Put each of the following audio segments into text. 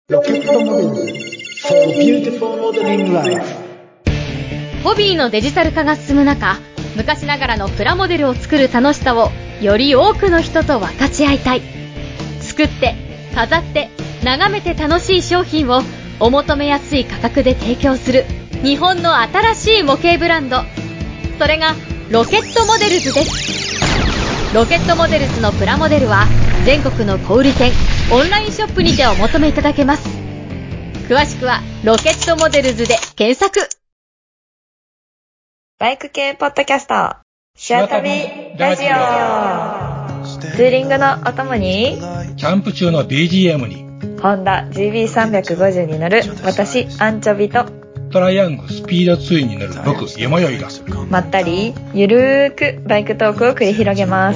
ロケットモデルズ for beautiful modeling life。 ホビーのデジタル化が進む中、昔ながらのプラモデルを作る楽しさをより多くの人と分かち合いたい。作って飾って眺めて楽しい商品をお求めやすい価格で提供する日本の新しい模型ブランド、それがロケットモデルズです。ロケットモデルズのプラモデルは全国の小売店、オンラインショップにてお求めいただけます。詳しくはロケットモデルズで検索。 バイク系ポッドキャスト、シア旅ラジオ。ツーリングのお供に、 キャンプ中の BGM に、 ホンダ GB350 に乗る私アンチョビと、 トライアングスピードツインに乗る僕山よいが、 まったりゆるーくバイクトークを繰り広げます。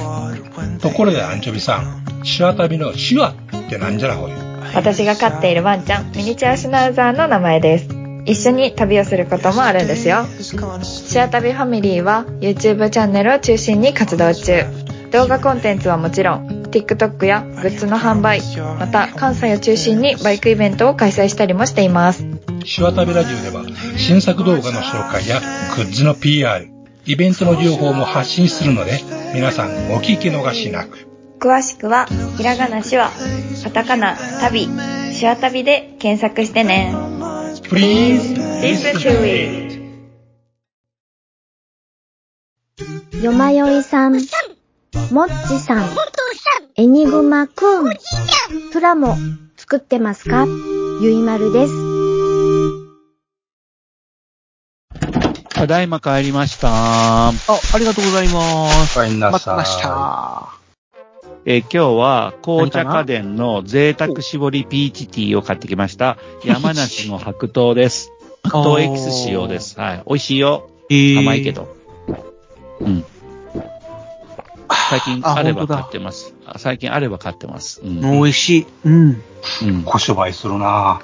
ところでアンチョビさん、シワ旅のシワってなんじゃらほい。 私が飼っているワンちゃん、ミニチュアシュナウザーの名前です。一緒に旅をすることもあるんですよ。シア旅ファミリーは YouTube チャンネルを中心に活動中。動画コンテンツはもちろん TikTok やグッズの販売、また関西を中心にバイクイベントを開催したりもしています。 シワ旅ラジオでは新作動画の紹介やグッズの PR、 イベントの情報も発信するので、皆さんお聞き逃しなく。 詳しくはひらがなしわ、カタカナ旅、シワ旅で検索してね。 Please listen to it。 よまよいさん、もっちさん、エニグマくん、プラモ作ってますか？ゆいまるです。 ただいま帰りました。ありがとうございます。 帰りなさい。 待ってました。今日は紅茶家電の贅沢絞りピーチティーを買ってきました。山梨の白桃です。白桃エキス使用です。はい。美味しいよ。甘いけど。うん。最近あれば買ってます。最近あれば買ってます。うん、 美味しい。うん。 うん。小芝居するな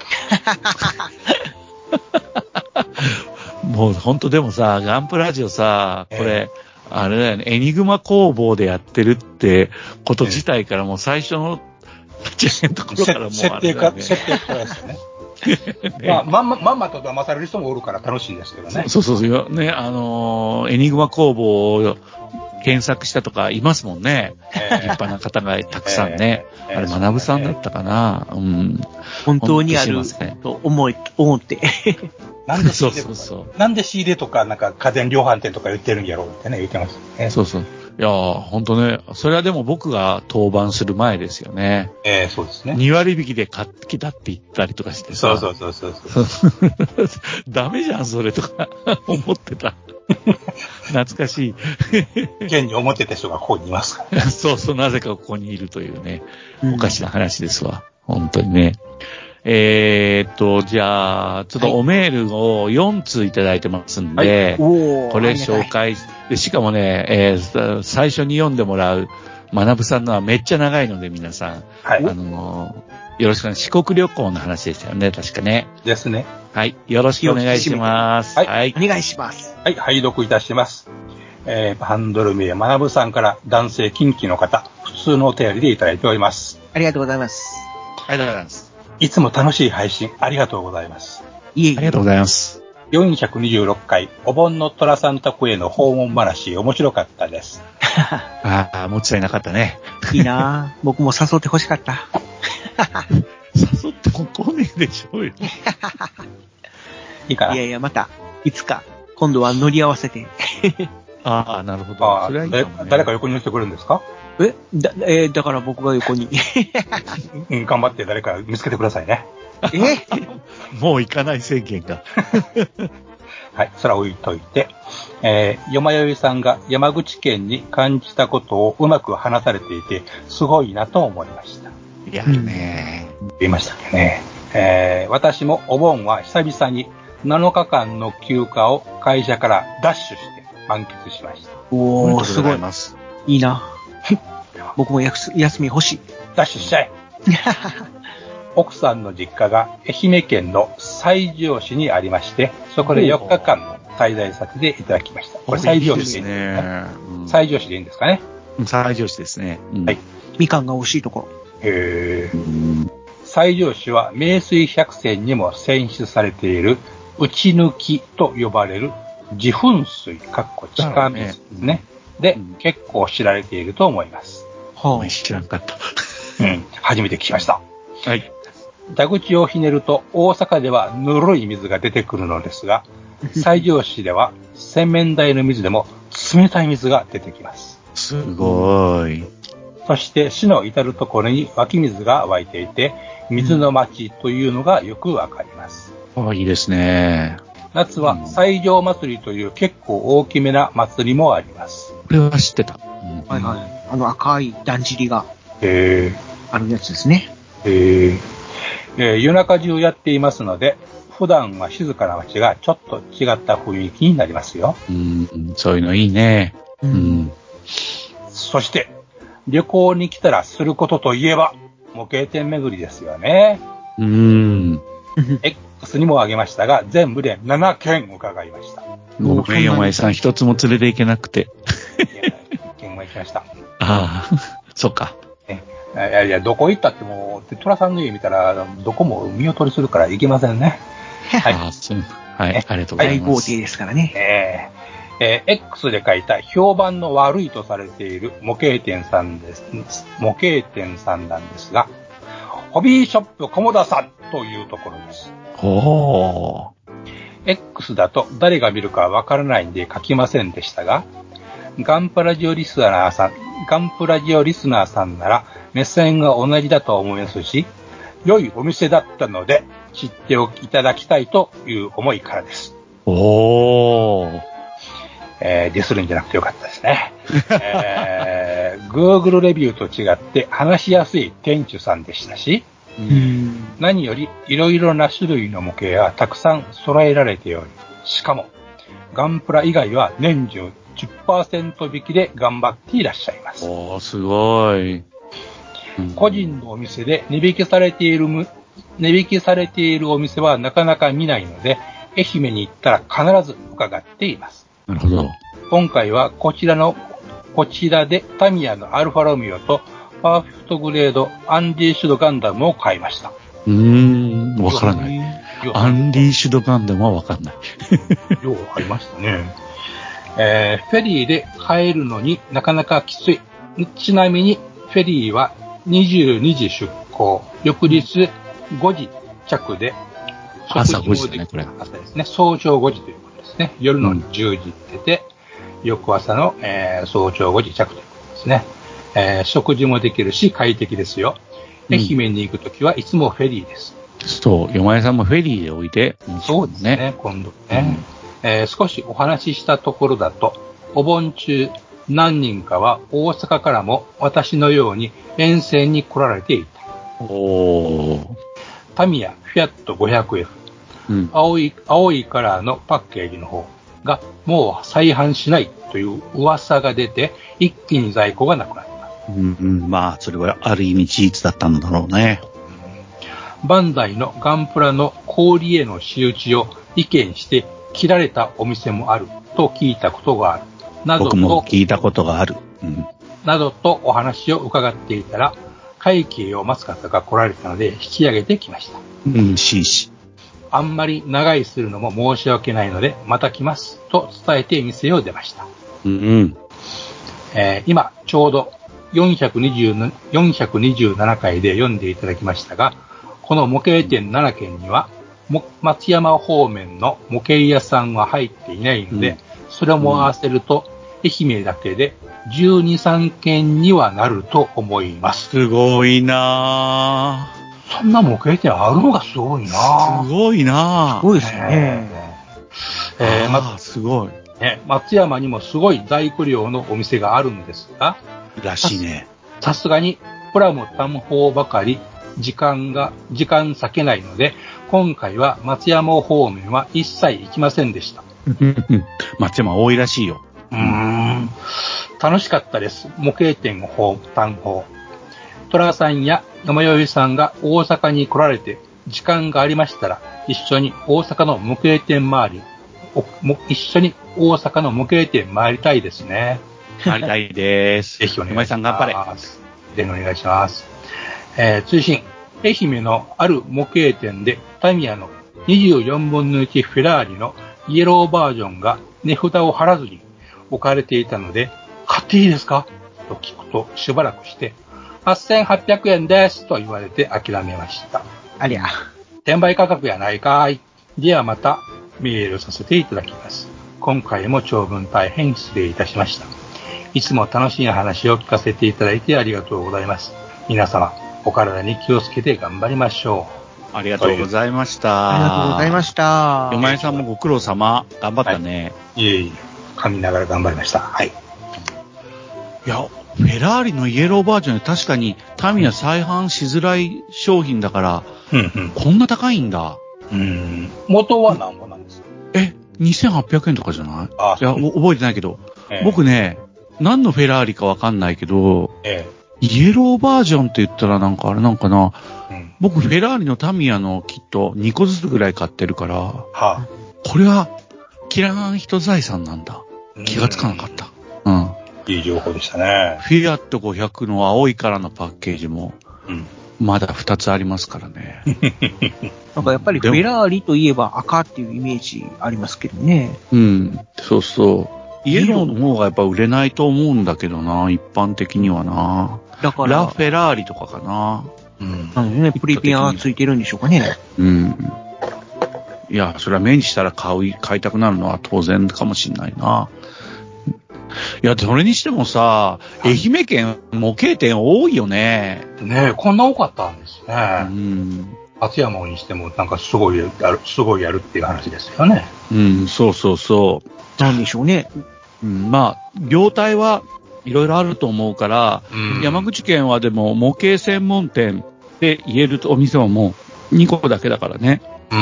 もうほんとでもさ、ガンプラジオさ、これ、あれだよね、エニグマ工房でやってるってこと自体からもう最初の立ち上げのところからもうあれだよね。 設定からですよね。ね、まんまと騙される人もおるから楽しいですけどね。 そうね、エニグマ工房を検索したとかいますもんね。立派な方がたくさんね。あれ、学さんだったかな。うん。 本当にあると思って。 なんでなんで仕入れとか、なんか家電量販店とか言ってるんやろうってね、言ってますね。 そう。いやー、ほんとね、それはでも僕が登板する前ですよね。 そうですね。 2割引きで買ってきたって言ったりとかしてさ。 そう。 ダメじゃん、それとか思ってた。懐かしい。 現に思ってた人がここにいますから、ね。 そう、なぜかここにいるというね、おかしな話ですわ。本当にね。じゃあ、ちょっとおメールを4通いただいてますんで、これ紹介で、しかもね、最初に読んでもらう学さんのはめっちゃ長いので、皆さん、はい、よろしくお願いします。四国旅行の話でしたよね、確かね。 ですね。 はい、よろしくお願いします。 はい、お願いします。 はい、拝読いたします。ハンドル名学さんから男性近畿の方、普通のお便りでいただいております。 ありがとうございます。 ありがとうございます。 いつも楽しい配信ありがとうございます。 いえ、ありがとうございます。 426回お盆の寅さん宅への訪問話面白かったです。 もちろんいなかったね。 いいなぁ。僕も誘って欲しかった。 誘っても来ねえでしょうよ。 いいかな。 いや、また、いつか、今度は乗り合わせて。 なるほど。それはいいかもね。 誰か横に乗せてくるんですか？ だから僕が横に。 頑張って誰か見つけてくださいね。 もう行かない宣言が。 はい、それは置いといて、よまよいさんが山口県に感じたことをうまく話されていて、すごいなと思いました。 やるね。 言いましたね。私もお盆は久々に7日間の休暇を会社からダッシュして満喫しました。 おー、すごい。いいな。僕も休み欲しい。 ダッシュしちゃえ。奥さんの実家が愛媛県の西条市にありまして、そこで4日間滞在させていただきました。これ西条市でいいんですかね。西条市でいいんですかね。 西条市ですね。 はい。 みかんが美味しいところ。 西条市は名水百選にも選出されている内抜きと呼ばれる自噴水、地下水ですね。で、結構知られていると思います。 知らんかった。 初めて聞きました。 はい。 蛇口をひねると大阪ではぬるい水が出てくるのですが、西条市では洗面台の水でも冷たい水が出てきます。 すごい。 そして市の至るところに湧き水が湧いていて、水の町というのがよくわかります。 いいですね。 夏は西条祭りという結構大きめな祭りもあります。 これは知ってた。 はいはい。赤いだんじりがあるやつですね。 夜中中やっていますので、普段は静かな街がちょっと違った雰囲気になりますよ。 そういうのいいね。 そして、旅行に来たらすることといえば、模型店巡りですよね。X にもあげましたが、全部で7件伺いました。 ごめん、お前さん一つも連れて行けなくて。 1件も行きました。 ああ、そっか。 いや、どこ行ったってもう、トラさんの家見たら、どこも見劣りするから行けませんね。 はい。はい、ありがとうございます。 大豪邸ですからね。 X で書いた評判の悪いとされている模型店さんなんですが、ホビーショップコモダさんというところです。X だと誰が見るかわからないんで書きませんでしたが、ガンプラジオリスナーさんなら目線が同じだと思いますし、良いお店だったので知っていただきたいという思いからです。ディスるんじゃなくてよかったですね。Google レビューと違って話しやすい店主さんでしたし、何よりいろいろな種類の模型がたくさん揃えられており、しかもガンプラ以外は年中 10% 引きで頑張っていらっしゃいます。 すごい。 個人のお店で値引きされているお店はなかなか見ないので、愛媛に行ったら必ず伺っています。 なるほど。 今回はこちらでタミヤのアルファロミオとパーフェクトグレードアンディーシュドガンダムを買いました。 わからない。アンディーシュドガンダムはわかんない。 ようありましたね。フェリーで帰るのになかなかきつい。ちなみにフェリーは22時出港。翌日5時着で、 朝5時ね、これ。 朝ですね。早朝5時ということですね。夜の10時出て、翌朝の、早朝5時着ということですね。食事もできるし快適ですよ。愛媛に行くときはいつもフェリーです。 そう、山根さんもフェリーでおいで。 そうですね、今度ね。少しお話ししたところだと、お盆中何人かは大阪からも私のように沿線に来られていた。タミヤフィアット 500F、青いカラーのパッケージの方がもう再販しないという噂が出て、一気に在庫がなくなった。 まあ、それはある意味事実だったんだろうね。 バンダイのガンプラの氷への仕打ちを意見して切られたお店もあると聞いたことがある。 僕も聞いたことがある。 などとお話を伺っていたら、会計を待つ方が来られたので引き上げてきました。あんまり長居するのも申し訳ないので、また来ますと伝えて店を出ました。今、ちょうど427回で読んでいただきましたが、この模型店7軒には、松山方面の模型屋さんは入っていないので、それも合わせると、愛媛だけで12、3軒にはなると思います。 すごいなぁ。そんな模型店あるのがすごいなぁ。 すごいなぁ。 すごいですね。 すごい。 松山にもすごい在庫量のお店があるんですが、 らしいね。 さすがにプラモ単方ばかり時間割けないので、今回は松山方面は一切行きませんでした。 松山多いらしいよ。 楽しかったです。模型店単方。虎さんや山よさんが大阪に来られて時間がありましたら、一緒に大阪の模型店回りたいですね。 回りたいです。 ぜひお願いします。 山井さん頑張れ。 ぜひお願いします。追伸、 愛媛のある模型店でタミヤの24分の1フェラーリのイエローバージョンが値札を貼らずに置かれていたので、買っていいですかと聞くとしばらくして、8800円ですと言われて諦めました。 ありゃ。 転売価格やないかい。ではまたメールさせていただきます。今回も長文大変失礼いたしました。いつも楽しい話を聞かせていただいてありがとうございます。皆様、お体に気をつけて頑張りましょう。ありがとうございました。 ありがとうございました。 よまえさんもご苦労様。頑張ったね。 はい、いえいえ、噛みながら頑張りました。はい。 いや、フェラーリのイエローバージョンで確かにタミヤ再販しづらい商品だから、こんな高いんだ。 元は何ぼなんですか ？2800円とかじゃない？いや、覚えてないけど。僕ね、何のフェラーリかわかんないけど、イエローバージョンって言ったらなんかあれなんかな、僕フェラーリのタミヤのキット2個ずつぐらい買ってるから、これはキラーンヒト財産なんだ。気がつかなかった。 いい情報でしたね。 フィアット500の青いからのパッケージも、まだ2つありますからね。 なんかやっぱりフェラーリといえば赤っていうイメージありますけどね。 そうそう。イエローの方がやっぱ売れないと思うんだけどな、一般的にはな。 だから。 ラ・フェラーリとかかな。 なんでね、プリペアついてるんでしょうかね。 いや、それは目にしたら買いたくなるのは当然かもしんないな。いや、それにしてもさ、愛媛県模型店多いよね。 ねえ、こんな多かったんですね。松山にしてもなんかすごいやるっていう話ですよね。 そうそうそう。 なんでしょうね。 まあ、業態はいろいろあると思うから、山口県はでも模型専門店で言えるお店はもう2個だけだからね。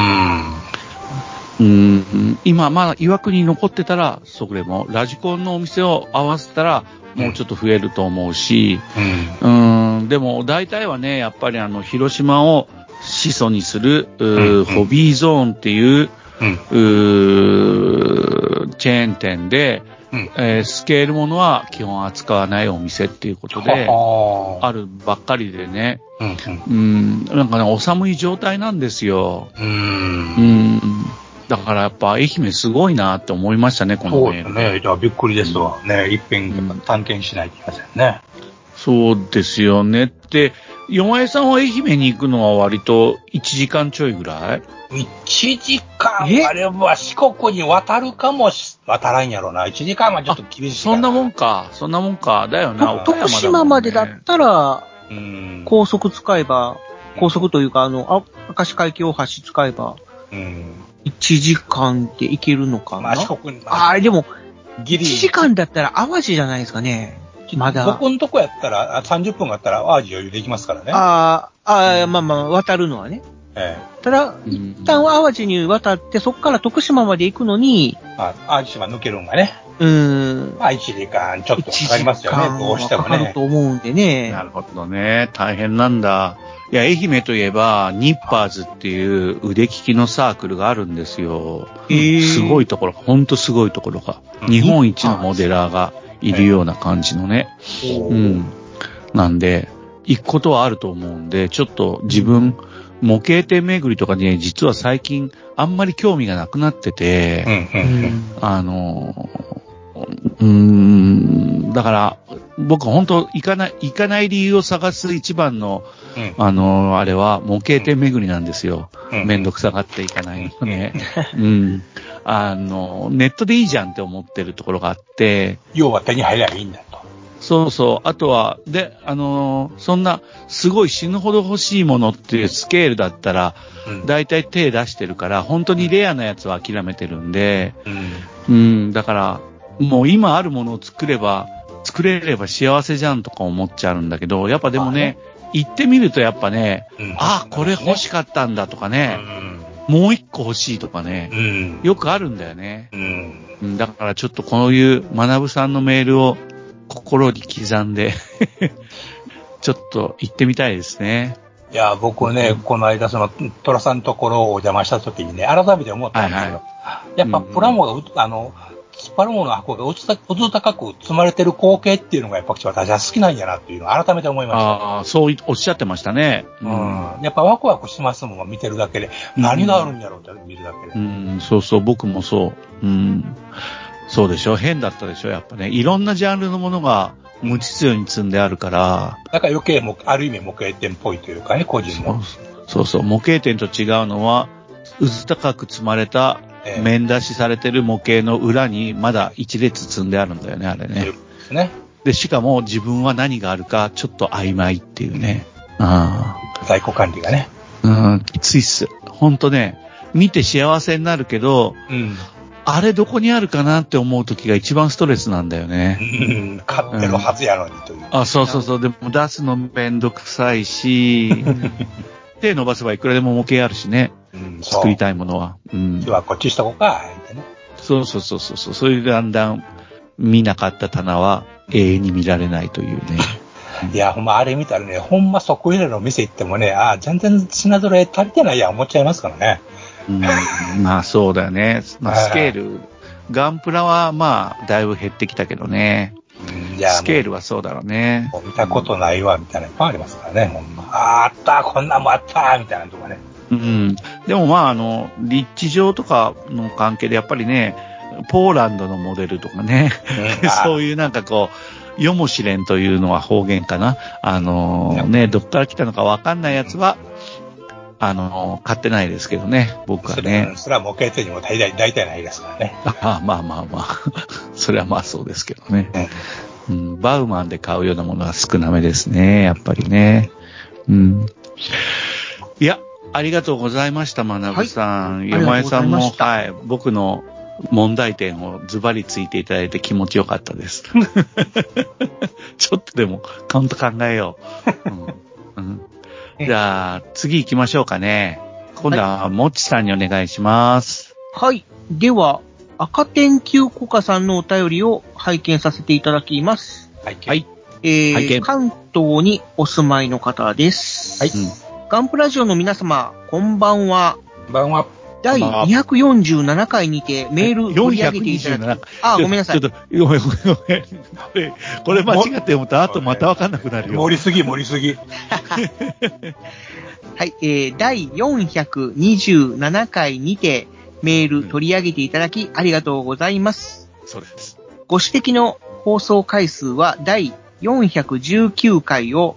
今まだ岩国に残ってたら、それもラジコンのお店を合わせたらもうちょっと増えると思うし、でも大体はね、やっぱり広島を始祖にする、ホビーゾーンっていう、チェーン店で、スケールものは基本扱わないお店っていうことで、あるばっかりでね、なんかね、お寒い状態なんですよ。だからやっぱ愛媛すごいなって思いましたね、このメール。そうですね。じゃあびっくりですわ。ね、一遍探検しないといけませんね。 そうですよね。で、よまえさんは愛媛に行くのは割と1時間ちょいぐらい ?1 時間あれば四国に渡るかも渡らんやろな。1時間はちょっと厳しいかな。 そんなもんか。だよな。 徳島までだったら、高速使えば、高速というか、明石海峡大橋使えば、1時間で行けるのかな。 まあ、四国に。 でも、1時間だったら淡路じゃないですかね。まだ。 僕のとこやったら、30分あったら淡路余裕できますからね。 まあまあ、渡るのはね。ただ、一旦淡路に渡って、そこから徳島まで行くのに、 淡路島抜けるんがね。まあ、1時間ちょっとかかりますよね、どうしてもね。 かかると思うんでね。 なるほどね。大変なんだ。いや、愛媛といえば、ニッパーズっていう腕利きのサークルがあるんですよ。すごいところ、ほんとすごいところが。日本一のモデラーがいるような感じのね。なんで、行くことはあると思うんで、ちょっと自分、模型店巡りとかね、実は最近あんまり興味がなくなってて、だから、僕本当行かない理由を探す一番の、あれは模型店巡りなんですよ。めんどくさがって行かないのね。ネットでいいじゃんって思ってるところがあって。 要は手に入ればいいんだと。 そうそう。あとは、で、そんな、すごい死ぬほど欲しいものっていうスケールだったら、だいたい手出してるから、本当にレアなやつは諦めてるんで、だから、もう今あるものを作れれば幸せじゃんとか思っちゃうんだけど、やっぱでもね、行ってみるとやっぱね、これ欲しかったんだとかね、もう一個欲しいとかね、よくあるんだよね。だからちょっとこういう学さんのメールを心に刻んで、ちょっと行ってみたいですね。 いや、僕ね、この間トラさんのところをお邪魔した時にね、改めて思ったんですよ。やっぱプラモが突っ張るものの箱がうず高く積まれてる光景っていうのがやっぱ私は好きなんやなっていうのを改めて思いました。 ああ、そうおっしゃってましたね。 やっぱワクワクしますもん、見てるだけで。何があるんやろうって見るだけで。 そうそう、僕もそう。そうでしょ、変だったでしょ、やっぱね。いろんなジャンルのものが無秩序に積んであるから。 だから余計も、ある意味模型店っぽいというかね、個人の。 そうそう、模型店と違うのは、うず高く積まれた、面出しされてる模型の裏にまだ一列積んであるんだよね、あれね。 ですね。 で、しかも自分は何があるかちょっと曖昧っていうね。 在庫管理がね。 きついっす。ほんとね、見て幸せになるけど、あれどこにあるかなって思う時が一番ストレスなんだよね。 買ってるはずやのにという。 そうそうそう。でも出すのめんどくさいし、手伸ばせばいくらでも模型あるしね。作りたいものは。 今日はこっちしとこうか、ってね。 そうそうそうそう。それでだんだん見なかった棚は永遠に見られないというね。 いや、ほんまあれ見たらね、ほんまそこ入れの店行ってもね、全然品揃え足りてないやん思っちゃいますからね。 まあそうだよね。スケール、ガンプラはまあだいぶ減ってきたけどね。スケールはそうだろうね。 見たことないわ、みたいなのいっぱいありますからね、ほんま。あった、こんなんもあった、みたいなとかね。 でもまあ立地上とかの関係でやっぱりね、ポーランドのモデルとかね、そういうなんかこう、世も知れんというのは方言かな。どっから来たのかわかんないやつは、買ってないですけどね、僕はね。 それは模型店にも大体ないですからね。 まあ。それはまあそうですけどね。バウマンで買うようなものは少なめですね、やっぱりね。いや、ありがとうございました、学さん。山江さんも、僕の問題点をズバリついていただいて気持ちよかったです。ちょっとでも、カウント考えよう。じゃあ、次行きましょうかね。今度は、もっちさんにお願いします。 はい。では、赤天球コカさんのお便りを拝見させていただきます。 はい。 関東にお住まいの方です。はい。ガンプラジオの皆様、こんばんは。 こんばんは。 第247回にてメール取り上げていただき、ごめんなさい。 ごめん。これ間違って読むと、あとまたわかんなくなるよ。 盛りすぎ。 はい、第427回にてメール取り上げていただき、ありがとうございます。 そうです。 ご指摘の放送回数は第419回を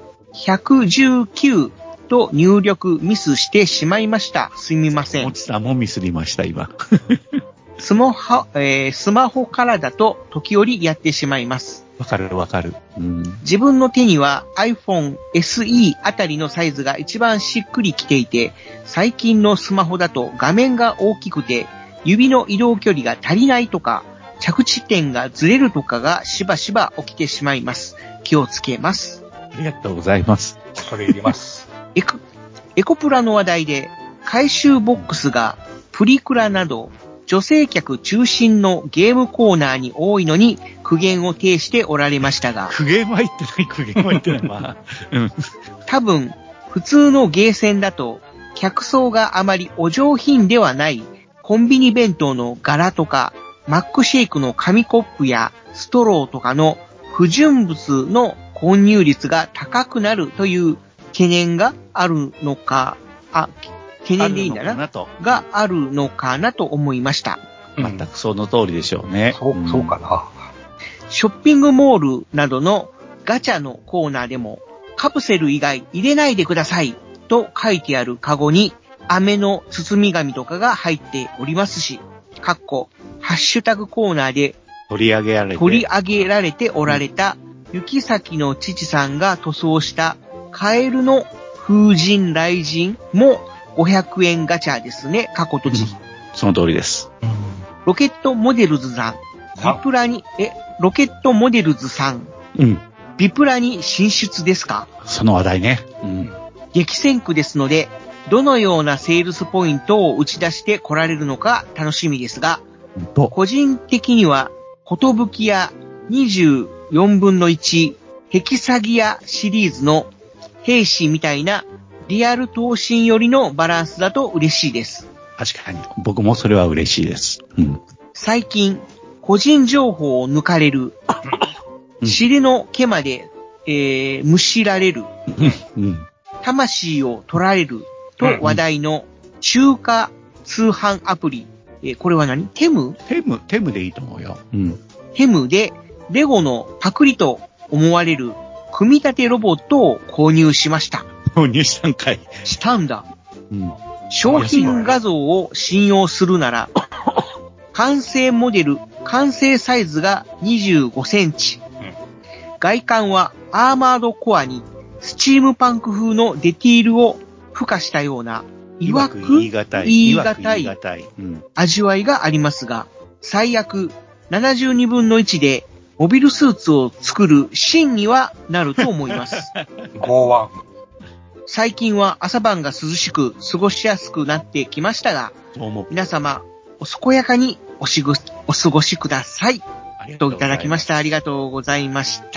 119と入力ミスしてしまいました。すみません。 もちさんもミスりました、今。 スマホからだと時折やってしまいます。 わかる。 自分の手には iPhone SE あたりのサイズが一番しっくりきていて、最近のスマホだと画面が大きくて、指の移動距離が足りないとか、着地点がずれるとかがしばしば起きてしまいます。気をつけます。 ありがとうございます。 それ入れます。 エコプラの話題で、回収ボックスがプリクラなど、女性客中心のゲームコーナーに多いのに苦言を呈しておられましたが。 苦言は言ってない。まあ、 多分、普通のゲーセンだと、客層があまりお上品ではないコンビニ弁当の柄とか、マックシェイクの紙コップやストローとかの不純物の混入率が高くなるという懸念があるのか、懸念でいいんだな。があるのかなと思いました。 全くその通りでしょうね。 そうかな。 ショッピングモールなどのガチャのコーナーでも、カプセル以外入れないでくださいと書いてあるカゴに、飴の包み紙とかが入っておりますし、ハッシュタグコーナーで取り上げられておられた、雪崎の父さんが塗装したカエルの風神雷神も500円ガチャですね、過去とじ。 その通りです。 ロケットモデルズさん、ロケットモデルズさん、ビプラに進出ですか？ その話題ね。 激戦区ですので、どのようなセールスポイントを打ち出して来られるのか楽しみですが、個人的には、ことぶきや24分の1、ヘキサギアシリーズの兵士みたいなリアル闘神寄りのバランスだと嬉しいです。 確かに。僕もそれは嬉しいです。 最近、 個人情報を抜かれる。尻の毛まで、むしられる。魂を取られる。と話題の中華通販アプリ。これは何？テムでいいと思うよ。 テムで、レゴのパクリと思われる組み立てロボットを購入しました。 購入したんかい。 したんだ。商品画像を信用するなら、完成モデル、完成サイズが25センチ。外観はアーマードコアにスチームパンク風のディティールを付加したような、言い難い味わいがありますが、最悪72分の1でモビルスーツを作る芯にはなると思います。 剛腕。 最近は朝晩が涼しく過ごしやすくなってきましたが、皆様お健やかにお過ごしください。といただきました。ありがとうございました。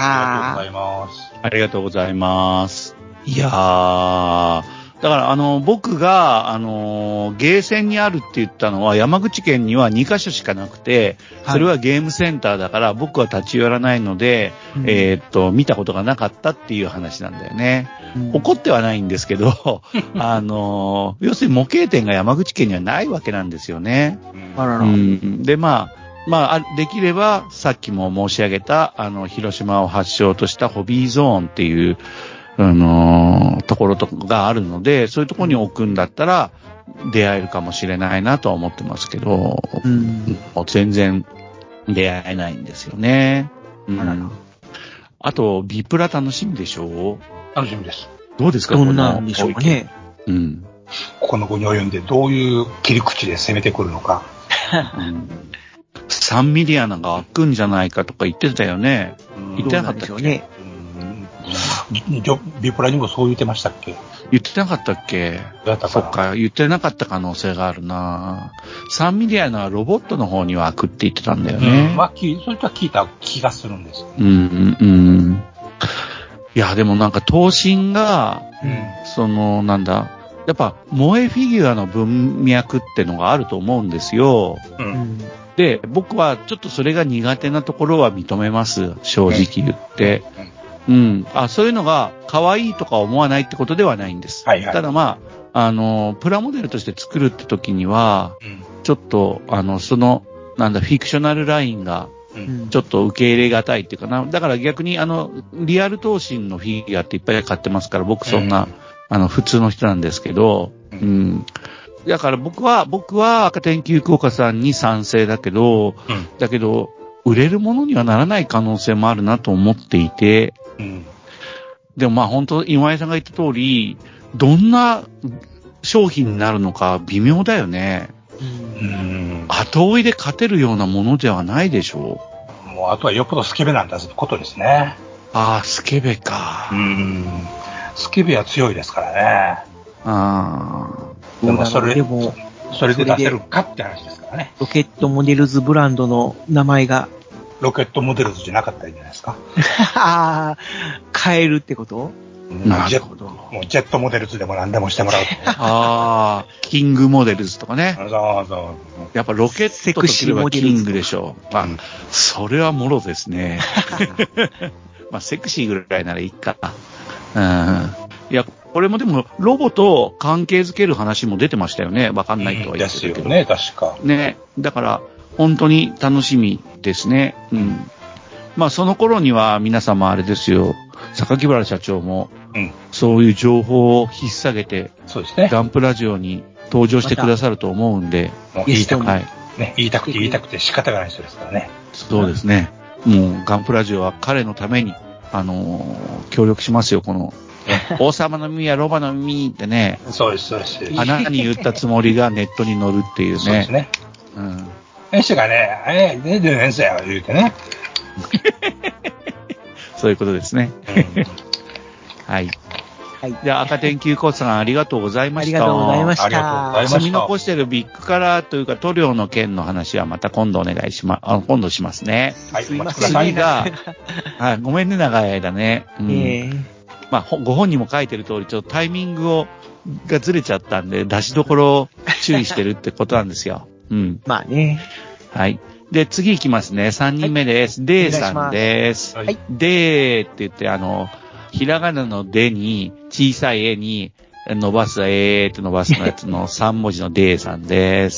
ありがとうございます。 ありがとうございます。いやー、だから僕がゲーセンにあるって言ったのは山口県には2カ所しかなくて、それはゲームセンターだから僕は立ち寄らないので、見たことがなかったっていう話なんだよね。怒ってはないんですけど、要するに模型店が山口県にはないわけなんですよね。で、できればさっきも申し上げた広島を発祥としたホビーゾーンっていうところとかがあるので、そういうところに置くんだったら出会えるかもしれないなとは思ってますけど、もう全然出会えないんですよね。あと、ビプラ楽しみでしょう？ 楽しみです。 どうですか？ どんなんでしょうかね。 ここの後に及んでどういう切り口で攻めてくるのか。 3ミリ穴が開くんじゃないかとか言ってたよね。言ってなかったっけ？ ビプラにもそう言ってましたっけ？ 言ってなかったっけ？そっか、言ってなかった可能性があるな。3ミリ穴はロボットの方には開くって言ってたんだよね。 それとは聞いた気がするんですよ。 いや、でもなんか、頭身が、やっぱ、萌えフィギュアの文脈ってのがあると思うんですよ。で、僕はちょっとそれが苦手なところは認めます。正直言って。そういうのが可愛いとか思わないってことではないんです。ただプラモデルとして作るって時には、ちょっと、フィクショナルラインが、ちょっと受け入れがたいっていうかな。だから逆にリアル頭身のフィギュアっていっぱい買ってますから、僕そんな、普通の人なんですけど、だから僕は赤天球福岡さんに賛成だけど、売れるものにはならない可能性もあるなと思っていて、でも本当今井さんが言った通り、どんな商品になるのか微妙だよね。後追いで勝てるようなものではないでしょう。 もうあとはよっぽどスケベなんだってことですね。 スケベか。 スケベは強いですからね。でもそれで出せるかって話ですからね。 ロケットモデルズブランドの名前が。 ロケットモデルズじゃなかったらいいんじゃないですか。 変えるってこと？ なるほど。 もうジェットモデルズでも何でもしてもらう。 キングモデルズとかね。 そう。 やっぱロケットとすればキングでしょう。それはもろですね。セクシーぐらいならいいか。いや、これもでも、ロボと関係づける話も出てましたよね。わかんないとは言ってたけど。 ですよね、確か。 ね。だから、本当に楽しみですね。その頃には皆様あれですよ。榊原社長も、そういう情報を引っ提げて、 そうですね。 ガンプラジオに登場してくださると思うんで。 言いたくて仕方がない人ですからね。 そうですね。もう、ガンプラジオは彼のために、協力しますよ、この。王様の耳はロバの耳ってね。 そうです。 花に言ったつもりがネットに載るっていうね。そうですね。人がね、全然さよ、言うてね。 そういうことですね。はい。じゃあ、赤天球コースさんありがとうございました。 ありがとうございました。 積み残してるビッグカラーというか塗料の件の話はまた今度お願いします。今度しますね。 すいません。 次が、ごめんね、長い間ね。ご本人も書いてる通り、ちょっとタイミングがずれちゃったんで、出しどころを注意してるってことなんですよ。 まあね。 はい。 で、次行きますね。3人目です。デーさんです。 はい。 デーって言って、ひらがなのデに、小さい絵に、伸ばす、って伸ばすのやつの3文字のデーさんです。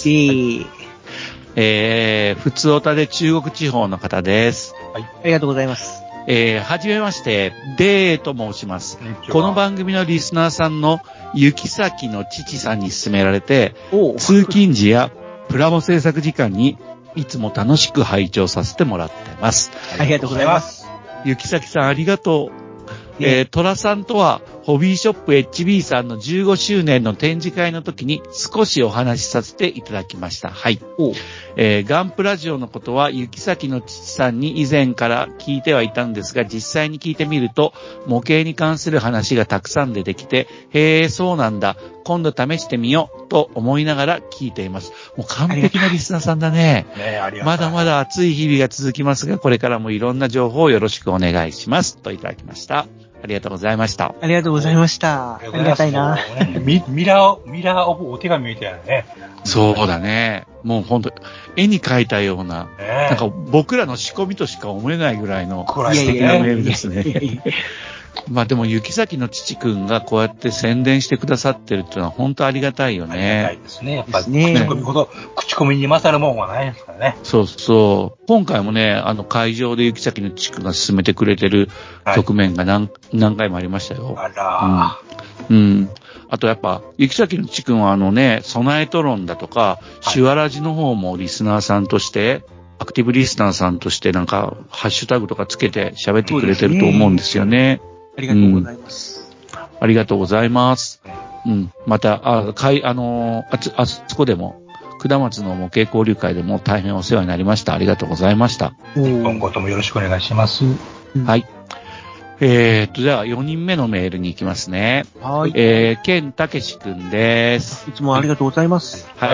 普通オタで中国地方の方です。 はい。ありがとうございます。 はじめまして、デーと申します。この番組のリスナーさんの行き先の父さんに勧められて、通勤時やプラモ制作時間にいつも楽しく拝聴させてもらってます。 ありがとうございます。 行き先さんありがとう。トラさんとは、ホビーショップ HB さんの15周年の展示会の時に少しお話しさせていただきました。はい。ガンプラジオのことは、行き先の父さんに以前から聞いてはいたんですが、実際に聞いてみると、模型に関する話がたくさん出てきて、へー、そうなんだ。今度試してみようと思いながら聞いています。もう完璧なリスナーさんだね。まだまだ暑い日々が続きますが、これからもいろんな情報をよろしくお願いします。といただきました。ありがとうございました。 ありがとうございました。ありがたいな。 ミラーオブお手紙みたいなね。 そうだね。もうほんと、絵に描いたような、なんか僕らの仕込みとしか思えないぐらいの素敵なメールですね。まあでも、雪崎の父くんがこうやって宣伝してくださってるっていうのは本当ありがたいよね。 ありがたいですね。やっぱり、口コミに勝るもんはないですからね。 そうそう。今回もね、会場で雪崎の父くんが進めてくれてる局面が何回もありましたよ。 あらうん。あとやっぱ、雪崎の父くんは備えトロンだとか、シュワラジの方もリスナーさんとして、アクティブリスナーさんとしてなんか、ハッシュタグとかつけて喋ってくれてると思うんですよね。 ありがとうございます。 ありがとうございます。うん。また、あそこでも、下松の模型交流会でも大変お世話になりました。ありがとうございました。 今後ともよろしくお願いします。 はい。じゃあ4人目のメールに行きますね。 はい。 ケンタケシくんです。 いつもありがとうございます。 はい。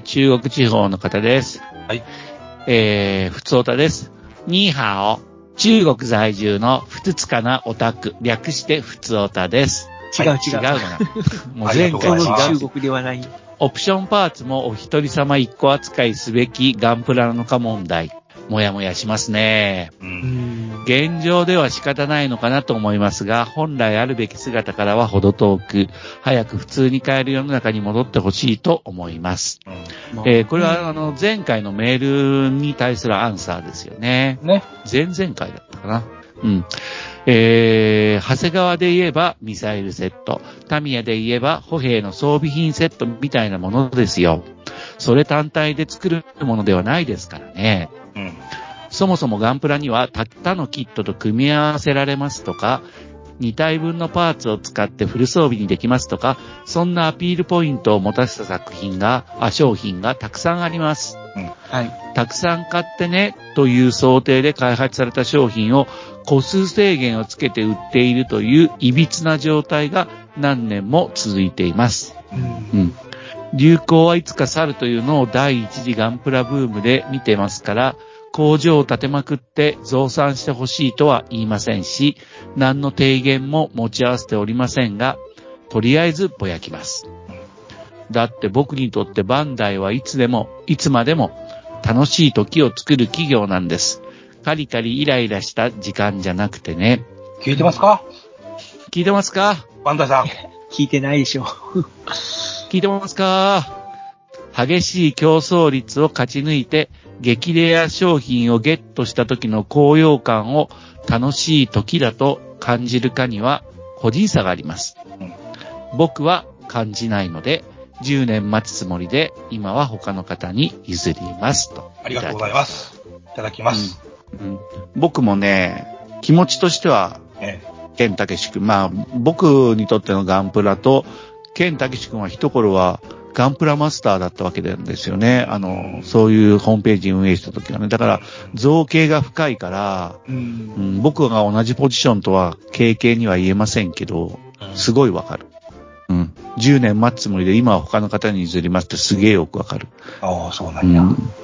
中国地方の方です。 はい。 ふつおたです。ニーハオ。中国在住のふつつかなオタク、略してふつおたです。 違うな。 もう前回中国ではない。 オプションパーツもお一人様一個扱いすべきガンプラなのか問題。もやもやしますね。現状では仕方ないのかなと思いますが、本来あるべき姿からは程遠く、早く普通に買える世の中に戻ってほしいと思います。これは前回のメールに対するアンサーですよね。前々回だったかな。うん。長谷川で言えばミサイルセット、タミヤで言えば歩兵の装備品セットみたいなものですよ。それ単体で作るものではないですからね。そもそもガンプラには他のキットと組み合わせられますとか、2体分のパーツを使ってフル装備にできますとか、そんなアピールポイントを持たせた商品がたくさんあります。 はい。 たくさん買ってねという想定で開発された商品を個数制限をつけて売っているという歪な状態が何年も続いています。流行はいつか去るというのを第一次ガンプラブームで見てますから、工場を建てまくって増産してほしいとは言いませんし、何の提言も持ち合わせておりませんが、とりあえずぼやきます。だって僕にとってバンダイはいつまでも楽しい時を作る企業なんです。カリカリイライラした時間じゃなくてね。 聞いてますか？ バンダイさん。 聞いてないでしょ。 聞いてますか？激しい競争率を勝ち抜いて激レア商品をゲットした時の高揚感を楽しい時だと感じるかには個人差があります。僕は感じないので10年待つつもりで今は他の方に譲りますと。 ありがとうございます。いただきます。 僕もね、気持ちとしては、ケンタケシ君、僕にとってのガンプラとケンタケシ君は一頃はガンプラマスターだったわけなんですよね。そういうホームページ運営した時はね。だから、造形が深いから、僕が同じポジションとは経験には言えませんけど、すごいわかる。10年待つつもりで今は他の方に譲りますってすげえよくわかる。 ああ、そうなんや。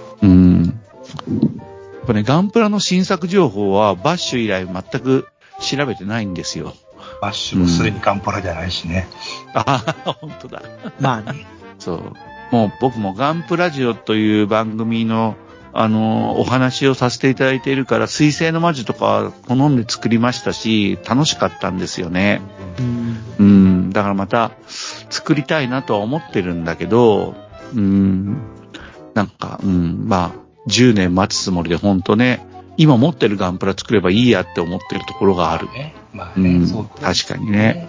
やっぱね、ガンプラの新作情報はバッシュ以来全く調べてないんですよ。 バッシュもすでにガンプラじゃないしね。 本当だ。 まあね。 そう。もう僕もガンプラジオという番組の、 お話をさせていただいているから、水星の魔女とか好んで作りましたし、楽しかったんですよね。だからまた作りたいなとは思ってるんだけど、なんか、まあ、10年待つつもりで本当ね、今持ってるガンプラ作ればいいやって思ってるところがある。 まあね、 確かにね。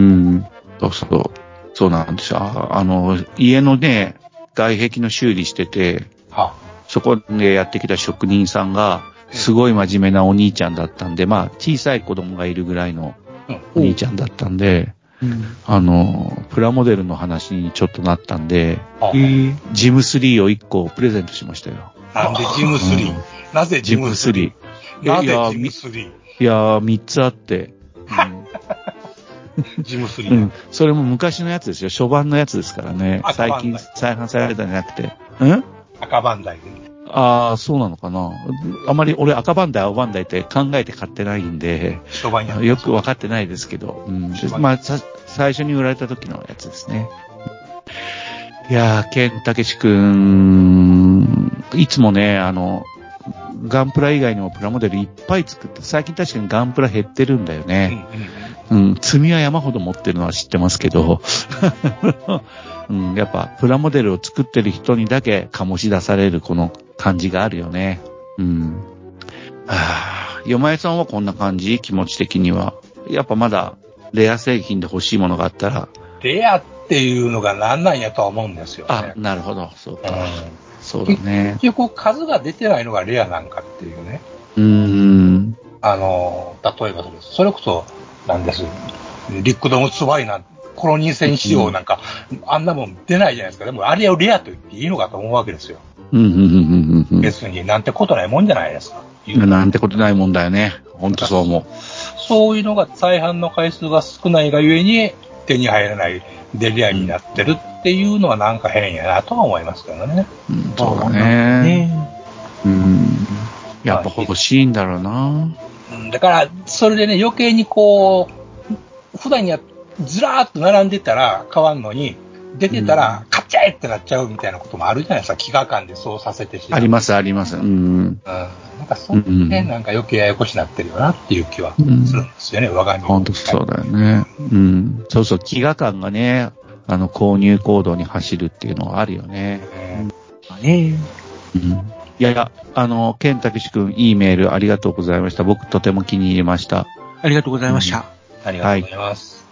そうなんですよ。家のね、外壁の修理してて、そこでやってきた職人さんが、すごい真面目なお兄ちゃんだったんで、まあ、小さい子供がいるぐらいのお兄ちゃんだったんで、プラモデルの話にちょっとなったんで、ジム3を1個プレゼントしましたよ。 なんでジム 3？ なぜジム 3？ なぜジム 3？ いやー、3つあって。 ジム3、 それも昔のやつですよ。初版のやつですからね。最近再販されたんじゃなくて。 赤バンダイで。 ああ、そうなのかな。あまり俺赤バンダイ、青バンダイって考えて買ってないんで、よくわかってないですけど。まあ、最初に売られた時のやつですね。いやー、ケンタケシ君、いつもね、ガンプラ以外にもプラモデルいっぱい作って、最近確かにガンプラ減ってるんだよね。積みは山ほど持ってるのは知ってますけど、やっぱプラモデルを作ってる人にだけ醸し出されるこの感じがあるよね。よまえさんはこんな感じ？気持ち的には。やっぱまだレア製品で欲しいものがあったら。 レアっていうのが何なんやとは思うんですよね。 なるほど。そうか。そうだね。 結局数が出てないのがレアなんかっていうね。例えばそれこそ、なんです。リックドムツバイなんコロニー戦仕様なんか、あんなもん出ないじゃないですか。でもあれをレアと言っていいのかと思うわけですよ。別になんてことないもんじゃないですか。 なんてことないもんだよね。ほんとそう思う。 そういうのが再販の回数が少ないがゆえに手に入らないでレアになってるっていうのはなんか変やなとは思いますけどね。 そうだね。やっぱ欲しいんだろうな。 だから、それでね、余計にこう、普段ずらーっと並んでたら変わんのに、出てたら、買っちゃえってなっちゃうみたいなこともあるじゃないですか。飢餓感でそうさせてしまう。 あります。なんかそうね、なんか余計ややこしになってるよなっていう気はするんですよね、我が身。 本当そうだよね。そうそう、飢餓感がね、購入行動に走るっていうのはあるよね。いや、ケンタケシ君、いいメールありがとうございました。僕とても気に入りました。 ありがとうございました。 ありがとうございます。